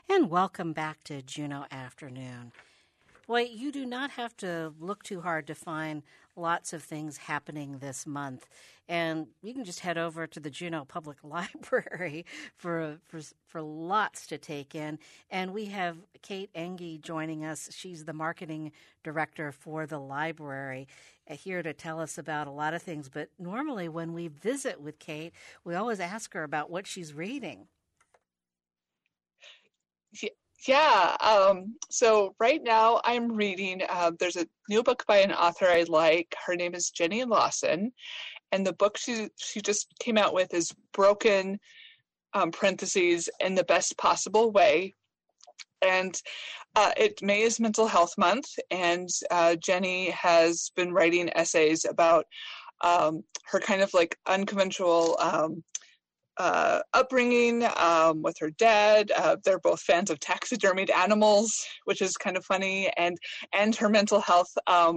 and welcome back to Juno Afternoon. Boy, you do not have to look too hard to find lots of things happening this month. And you can just head over to the Juneau Public Library for lots to take in. And we have Kate Enge joining us. She's the marketing director for the library, here to tell us about a lot of things. But normally when we visit with Kate, we always ask her about what she's reading. Yeah. So right now I'm reading, there's a new book by an author I like. Her name is Jenny Lawson. And the book she just came out with is Broken, parentheses, in the Best Possible Way. And May is Mental Health Month. And Jenny has been writing essays about her kind of like unconventional upbringing with her dad. They're both fans of taxidermied animals, which is kind of funny, and her mental health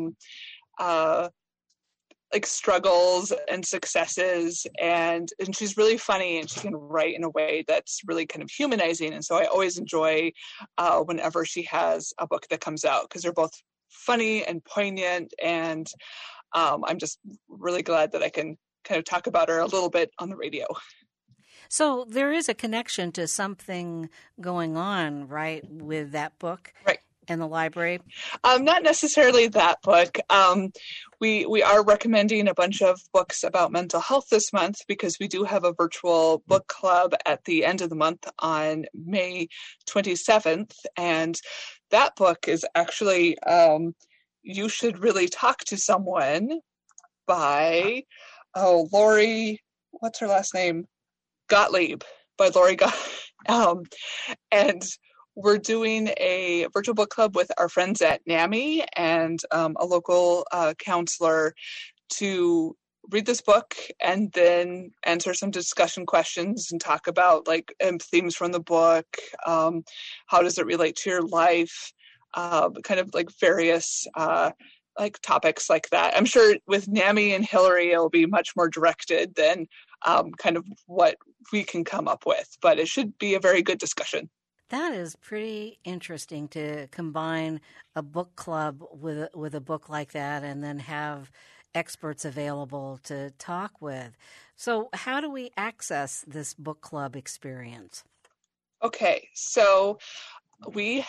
like struggles and successes, and she's really funny, and she can write in a way that's really kind of humanizing. And so I always enjoy whenever she has a book that comes out, because they're both funny and poignant, and I'm just really glad that I can kind of talk about her a little bit on the radio. So there is a connection to something going on, right, with that book, right, in the library? Not necessarily that book. We are recommending a bunch of books about mental health this month, because we do have a virtual book club at the end of the month on May 27th. And that book is actually You Should Really Talk to Someone by, Lori, what's her last name? Gottlieb, by Lori Gottlieb. And we're doing a virtual book club with our friends at NAMI and a local counselor to read this book and then answer some discussion questions and talk about like themes from the book. How does it relate to your life? Kind of like various like topics like that. I'm sure with NAMI and Hillary, it'll be much more directed than kind of what we can come up with, but it should be a very good discussion. That is pretty interesting to combine a book club with a book like that, and then have experts available to talk with. So how do we access this book club experience? Okay, so we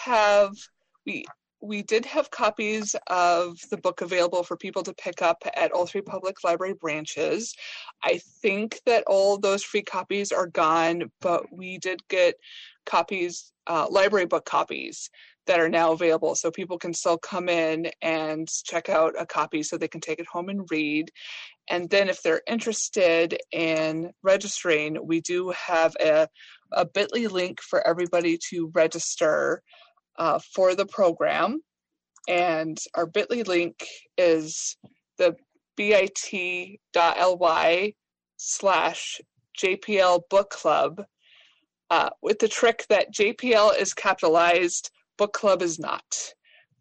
did have copies of the book available for people to pick up at all 3 public library branches. I think that all those free copies are gone, but we did get copies, library book copies, that are now available. So people can still come in and check out a copy so they can take it home and read. And then if they're interested in registering, we do have a bit.ly link for everybody to register for the program. And our bit.ly link is the bit.ly/JPL Book Club, with the trick that JPL is capitalized, book club is not.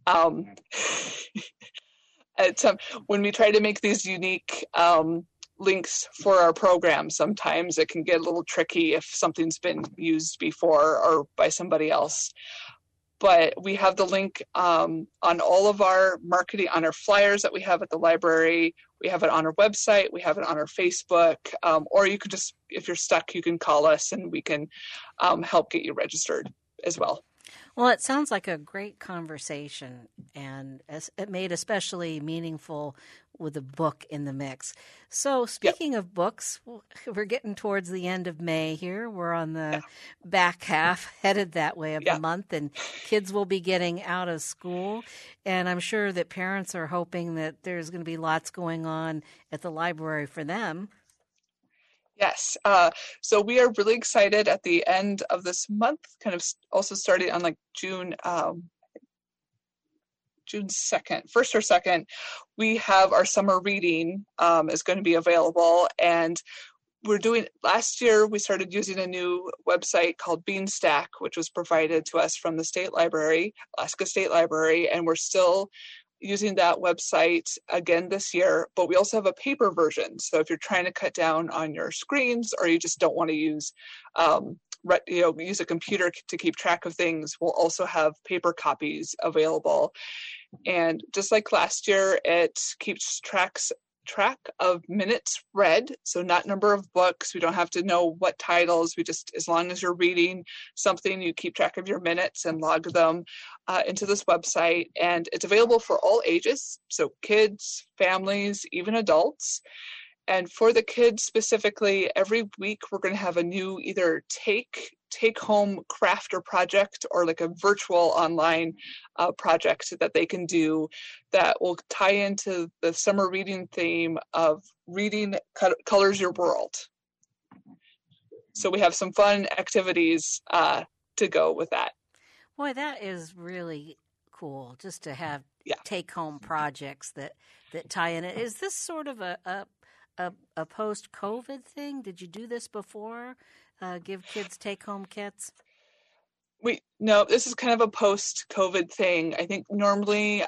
When we try to make these unique links for our program, sometimes it can get a little tricky if something's been used before or by somebody else. But we have the link on all of our marketing, on our flyers that we have at the library. We have it on our website. We have it on our Facebook. Or you could just, if you're stuck, you can call us and we can help get you registered as well. Well, it sounds like a great conversation, and it made especially meaningful with a book in the mix. So speaking of books, we're getting towards the end of May here. We're on the back half, headed that way of the month, and kids will be getting out of school. And I'm sure that parents are hoping that there's going to be lots going on at the library for them. Yes. So we are really excited at the end of this month, kind of also starting on like June 2nd, 1st or 2nd, we have our summer reading is going to be available. And last year we started using a new website called Beanstack, which was provided to us from the State Library, Alaska State Library, and we're still using that website again this year, but we also have a paper version. So if you're trying to cut down on your screens, or you just don't want to use use a computer to keep track of things, we'll also have paper copies available. And just like last year, it keeps track of minutes read, so not number of books. We don't have to know what titles. We just, as long as you're reading something, you keep track of your minutes and log them into this website. And it's available for all ages, so kids, families, even adults. And for the kids specifically, every week we're going to have a new either take-home craft or project, or like a virtual online project that they can do that will tie into the summer reading theme of reading colors your world. So we have some fun activities to go with that. Boy, that is really cool, just to have take-home projects that tie in. Is this sort of a post-COVID thing? Did you do this before? Give kids take-home kits? No, this is kind of a post-COVID thing. I think normally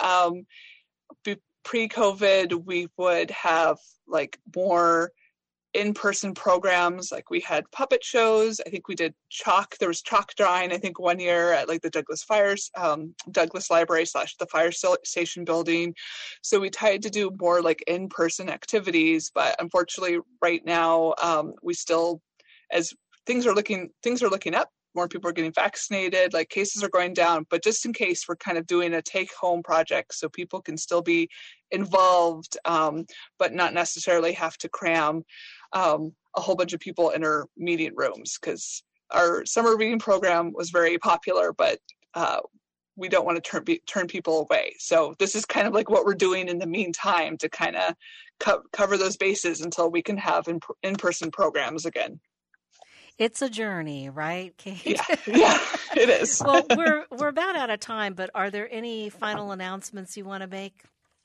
pre-COVID we would have like more in-person programs. Like we had puppet shows. I think we did chalk. There was chalk drawing, I think, one year at like the Douglas Library / the fire station building. So we tried to do more like in-person activities, but unfortunately right now we still, as things are looking up, more people are getting vaccinated, like cases are going down, but just in case, we're kind of doing a take-home project so people can still be involved, but not necessarily have to cram a whole bunch of people in our meeting rooms, because our summer reading program was very popular, but we don't want to turn people away. So this is kind of like what we're doing in the meantime to kind of cover those bases until we can have in-person programs again. It's a journey, right, Kate? Yeah, it is. Well, we're about out of time, but are there any final announcements you want to make?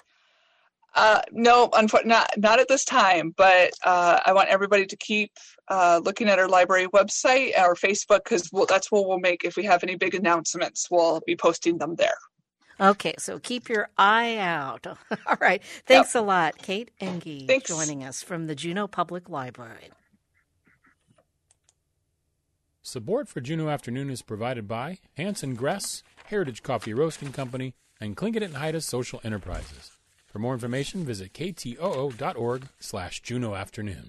No, not at this time, but I want everybody to keep looking at our library website, our Facebook, because that's what we'll make. If we have any big announcements, we'll be posting them there. Okay, so keep your eye out. All right. Thanks a lot, Kate Enge, joining us from the Juneau Public Library. Support for Juneau Afternoon is provided by Hanson Gress, Heritage Coffee Roasting Company, and Tlingit and Haida Social Enterprises. For more information, visit ktoo.org/Juneau Afternoon.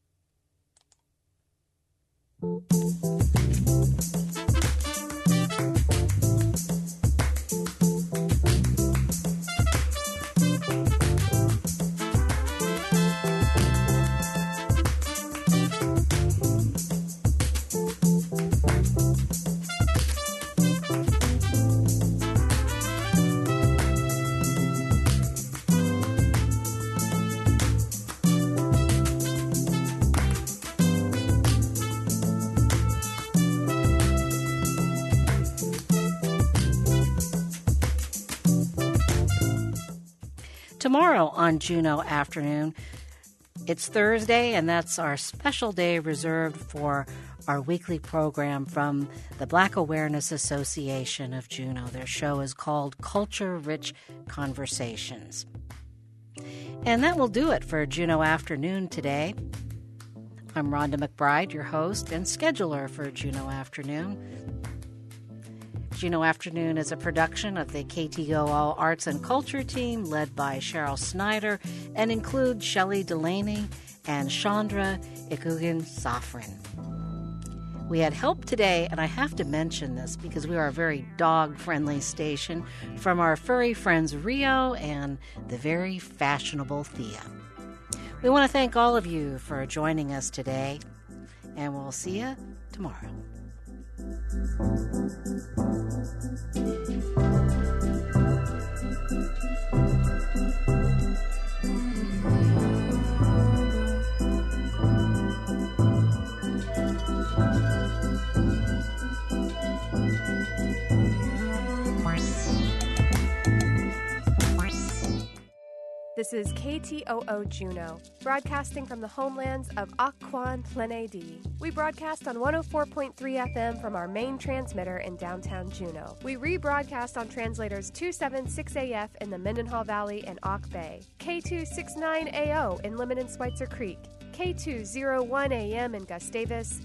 Tomorrow on Juneau Afternoon, it's Thursday, and that's our special day reserved for our weekly program from the Black Awareness Association of Juneau. Their show is called Culture Rich Conversations. And that will do it for Juneau Afternoon today. I'm Rhonda McBride, your host and scheduler for Juneau Afternoon. Juneau Afternoon is a production of the KTOO Arts and Culture team led by Cheryl Snyder and includes Shelley Delaney and Chandra Ikugan-Safran. We had help today, and I have to mention this because we are a very dog-friendly station, from our furry friends Rio and the very fashionable Thea. We want to thank all of you for joining us today, and we'll see you tomorrow. This is KTOO Juneau, broadcasting from the homelands of Occoquan Plenedi. We broadcast on 104.3 FM from our main transmitter in downtown Juneau. We rebroadcast on translators 276AF in the Mendenhall Valley and Auk Bay, K269AO in Limon and Schweitzer Creek, K201AM in Gustavus,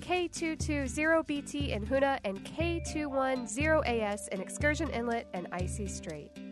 K220BT in Hoonah, and K210AS in Excursion Inlet and Icy Strait.